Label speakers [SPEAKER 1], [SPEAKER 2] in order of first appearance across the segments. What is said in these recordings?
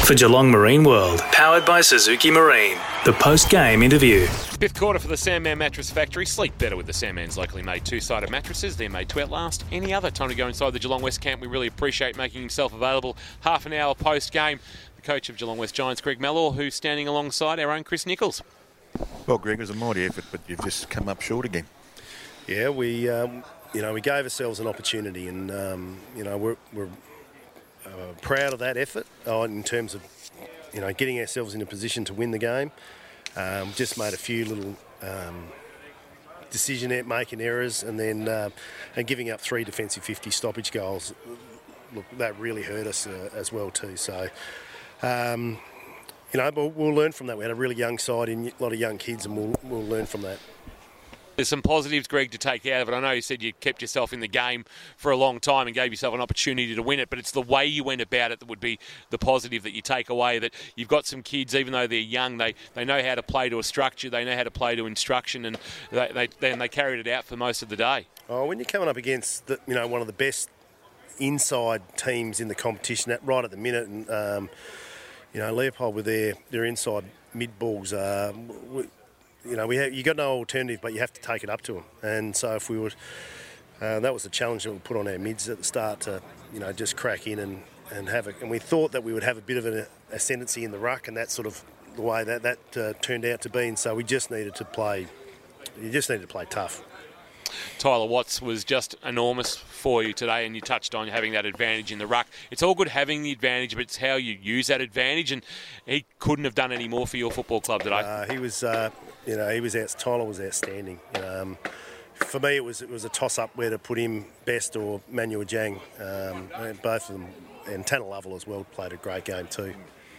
[SPEAKER 1] for Geelong Marine World. Powered by Suzuki Marine. The post-game interview.
[SPEAKER 2] Fifth quarter for the Sandman Mattress Factory. Sleep better with the Sandman's locally made two-sided mattresses. They're made to outlast any other time to go inside the Geelong West camp. We really appreciate making himself available half an hour post-game. The coach of Geelong West Giants, Greg Mellor, who's standing alongside our own Chris Nichols.
[SPEAKER 3] Well, Greg, it was a mighty effort, but you've just come up short again.
[SPEAKER 4] Yeah, we gave ourselves an opportunity, and we're proud of that effort in terms of getting ourselves in a position to win the game. Just made a few little decision-making errors, and then and giving up 3 defensive 50 stoppage goals. Look, that really hurt us as well too. So, but we'll learn from that. We had a really young side, and a lot of young kids, and we'll learn from that.
[SPEAKER 2] There's some positives, Greg, to take out of it. I know you said you kept yourself in the game for a long time and gave yourself an opportunity to win it, but it's the way you went about it that would be the positive that you take away, that you've got some kids, even though they're young, they know how to play to a structure, they know how to play to instruction, and they carried it out for most of the day. Oh,
[SPEAKER 4] when you're coming up against one of the best inside teams in the competition right at the minute, and Leopold with their inside mid balls, you got no alternative, but you have to take it up to them. And so if we would, that was the challenge that we put on our mids at the start to, just crack in and have it. And we thought that we would have a bit of an ascendancy in the ruck, and that's sort of the way that turned out to be. And so we just needed to play. You just needed to play tough.
[SPEAKER 2] Tyler Watts was just enormous for you today, and you touched on having that advantage in the ruck. It's all good having the advantage, but it's how you use that advantage, and he couldn't have done any more for your football club today.
[SPEAKER 4] He was, Tyler was outstanding. For me, it was a toss-up where to put him best or Manuel Jang. Both of them, and Tanner Lovell as well, played a great game too.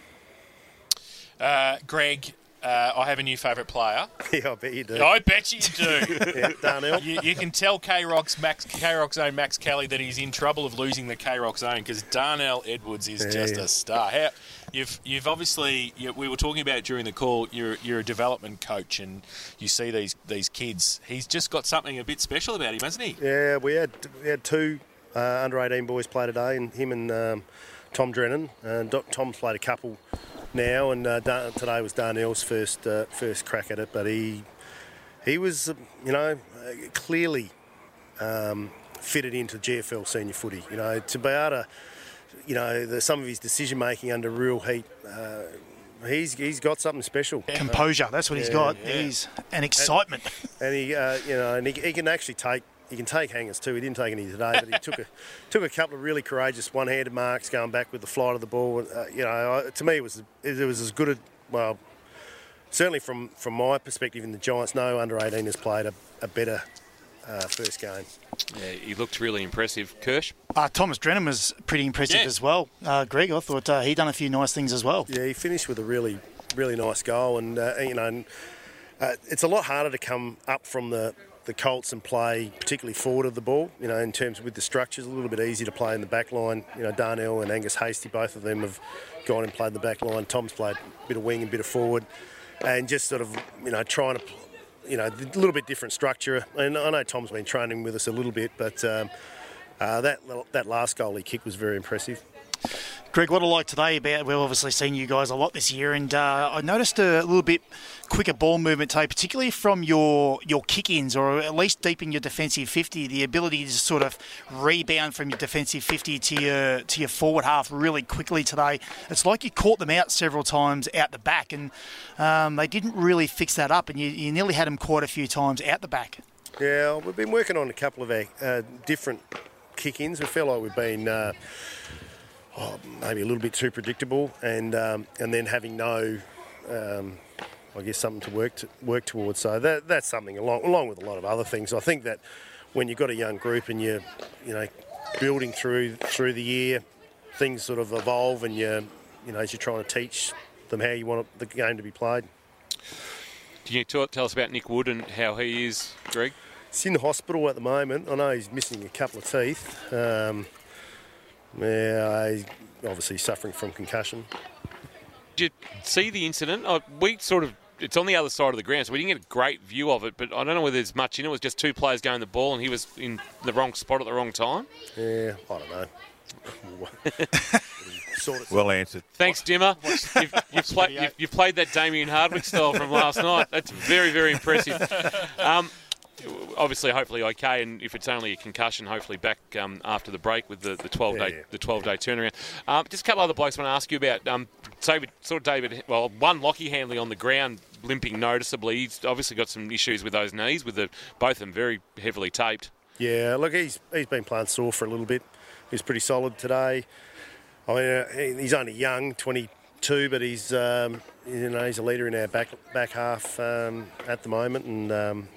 [SPEAKER 5] Greg, I have a new favourite player.
[SPEAKER 4] Yeah, I bet you do.
[SPEAKER 5] I bet you do.
[SPEAKER 4] Yeah, Darnell.
[SPEAKER 5] You can tell K-Rock's own Max Kelly that he's in trouble of losing the K-Rock's own, because Darnell Edwards is just a star. You've obviously, we were talking about it during the call, you're a development coach, and you see these kids. He's just got something a bit special about him, hasn't he?
[SPEAKER 4] Yeah, we had 2 under-18 boys play today, and him and Tom Drennan. Tom's played a couple now, and today was Darnell's first crack at it, but he was clearly fitted into GFL senior footy. To be able to, some of his decision making under real heat, he's got something special.
[SPEAKER 6] Composure, that's what he's got. Yeah. He's an excitement,
[SPEAKER 4] and he can actually take. He can take hangers too. He didn't take any today, but he took a couple of really courageous one-handed marks going back with the flight of the ball. To me, it was as good a certainly from my perspective in the Giants. No under-18 has played a better first game.
[SPEAKER 2] Yeah, he looked really impressive. Kirsch?
[SPEAKER 6] Thomas Drennan was pretty impressive as well. Greg, I thought he'd done a few nice things as well.
[SPEAKER 4] Yeah, he finished with a really, really nice goal, and it's a lot harder to come up from the Colts and play particularly forward of the ball, in terms of with the structures. A little bit easy to play in the back line. Darnell and Angus Hasty, both of them have gone and played the back line. Tom's played a bit of wing and a bit of forward, and just sort of, trying to, a little bit different structure. And I know Tom's been training with us a little bit, but that last goal he kicked was very impressive.
[SPEAKER 6] Greg, what I like today about, we've obviously seen you guys a lot this year, and I noticed a little bit quicker ball movement today, particularly from your kick-ins, or at least deep in your defensive 50, the ability to sort of rebound from your defensive 50 to your forward half really quickly today. It's like you caught them out several times out the back, and they didn't really fix that up, and you nearly had them quite a few times out the back.
[SPEAKER 4] Yeah, we've been working on a couple of our different kick-ins. We feel like we've been maybe a little bit too predictable, and then having no, something to work towards. So that's something along with a lot of other things. I think that when you've got a young group and you're building through the year, things sort of evolve, and as you're trying to teach them how you want the game to be played.
[SPEAKER 2] Can you tell us about Nick Wood and how he is, Greg?
[SPEAKER 4] He's in the hospital at the moment. I know he's missing a couple of teeth. He's obviously suffering from concussion.
[SPEAKER 2] Did you see the incident? It's on the other side of the ground, so we didn't get a great view of it, but I don't know whether there's much in it. It was just 2 players going the ball, and he was in the wrong spot at the wrong time.
[SPEAKER 4] Yeah, I don't know.
[SPEAKER 3] Well answered.
[SPEAKER 2] Thanks, Dimmer. You've played that Damien Hardwick style from last night. That's very, very impressive. Obviously, hopefully okay, and if it's only a concussion, hopefully back after the break with the 12-day turnaround. Just a couple other blokes I want to ask you about. David, one, Lockie Handley on the ground limping noticeably. He's obviously got some issues with those knees, with both of them very heavily taped.
[SPEAKER 4] Yeah, look, he's been playing sore for a little bit. He was pretty solid today. I mean, he's only young, 22, but he's he's a leader in our back half at the moment, and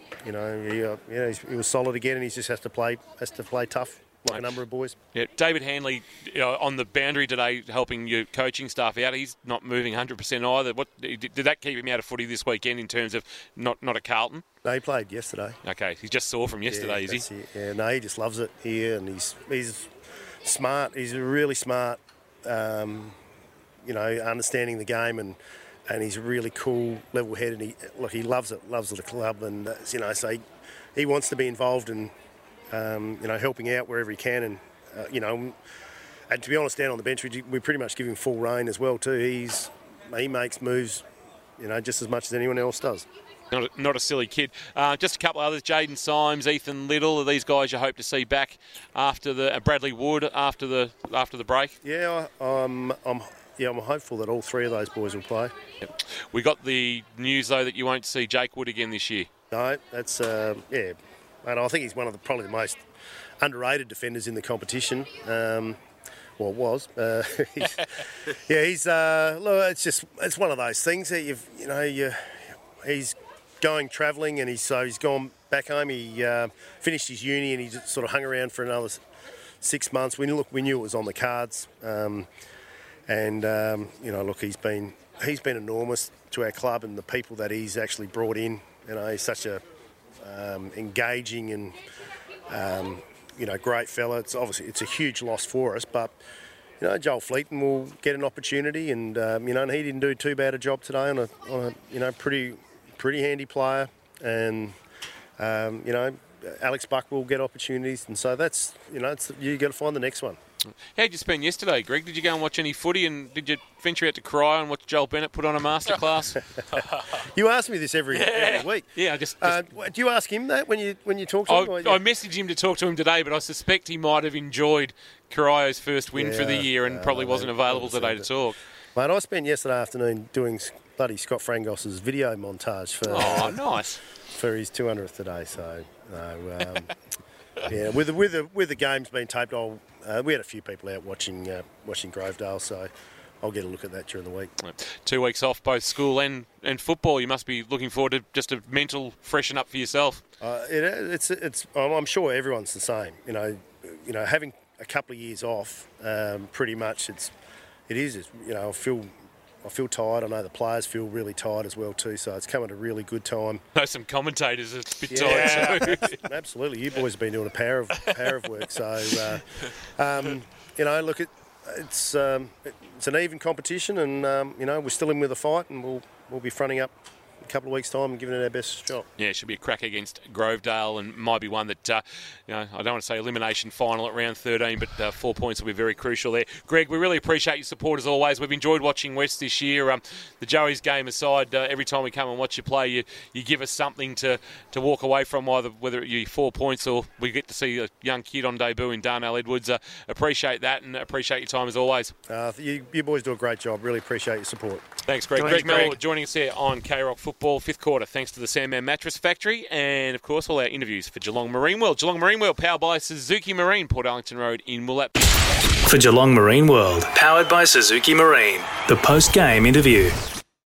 [SPEAKER 4] he was solid again, and he just has to play tough like a number of boys. Yeah,
[SPEAKER 2] David Handley on the boundary today, helping your coaching staff out. He's not moving 100% either. What did that keep him out of footy this weekend in terms of not at Carlton?
[SPEAKER 4] No, he played yesterday.
[SPEAKER 2] Okay, he just saw from yesterday, is he?
[SPEAKER 4] Yeah, no, he just loves it here, and he's smart. He's really smart. Understanding the game, and he's really cool, level-headed. He loves it at the club, and so he wants to be involved in helping out wherever he can, and and to be honest, down on the bench we pretty much give him full rein as well too. He makes moves, just as much as anyone else does.
[SPEAKER 2] Not a silly kid. Just a couple others: Jaden Symes, Ethan Little. Are these guys you hope to see back after the Bradley Wood after the break?
[SPEAKER 4] Yeah, I'm hopeful that all three of those boys will play.
[SPEAKER 2] Yep. We got the news though that you won't see Jake Wood again this year.
[SPEAKER 4] No, that's and I think he's one of probably the most underrated defenders in the competition. Was. He's look, it's one of those things that he's going travelling, and he's gone back home. He finished his uni, and he just sort of hung around for another 6 months. We knew it was on the cards, he's been enormous to our club and the people that he's actually brought in. He's such a engaging and great fella. It's a huge loss for us, but Joel Fleeton will get an opportunity, and and he didn't do too bad a job today on a pretty handy player, and Alex Buck will get opportunities, and so that's you got to find the next one.
[SPEAKER 2] How did you spend yesterday, Greg? Did you go and watch any footy, and did you venture out to cry and watch Joel Bennett put on a masterclass?
[SPEAKER 4] You ask me this every week.
[SPEAKER 2] Yeah, just
[SPEAKER 4] do you ask him that when you talk to him?
[SPEAKER 2] I messaged him to talk to him today, but I suspect he might have enjoyed Carayo's first win for the year and probably wasn't available today to talk.
[SPEAKER 4] Mate, I spent yesterday afternoon doing bloody Scott Frangos's video montage for
[SPEAKER 2] nice
[SPEAKER 4] for his 200th today. So with the games being taped, we had a few people out watching Grovedale, so I'll get a look at that during the week.
[SPEAKER 2] 2 weeks off, both school and football. You must be looking forward to just a mental freshen up for yourself.
[SPEAKER 4] I'm sure everyone's the same. Having a couple of years off, pretty much it is. I feel tired. I know the players feel really tired as well too. So it's come at a really good time.
[SPEAKER 2] I know some commentators are a bit tired too.
[SPEAKER 4] Absolutely, you boys have been doing a power of work. So look, it's an even competition, and we're still in with a fight, and we'll be fronting up a couple of weeks' time and giving it our best shot.
[SPEAKER 2] Yeah, it should be a crack against Grovedale, and might be one that, I don't want to say elimination final at round 13, but 4 points will be very crucial there. Greg, we really appreciate your support as always. We've enjoyed watching West this year. The Joey's game aside, every time we come and watch you play, you give us something to walk away from, whether it be 4 points or we get to see a young kid on debut in Darnell Edwards. Appreciate that, and appreciate your time as always.
[SPEAKER 4] You boys do a great job. Really appreciate your support.
[SPEAKER 2] Thanks, Greg. Greg Mellor joining us here on K-Rock Football, fifth quarter, thanks to the Sandman Mattress Factory, and of course all our interviews for Geelong Marine World. Geelong Marine World, powered by Suzuki Marine, Port Arlington Road in Moolap.
[SPEAKER 1] For Geelong Marine World, powered by Suzuki Marine, the post-game interview.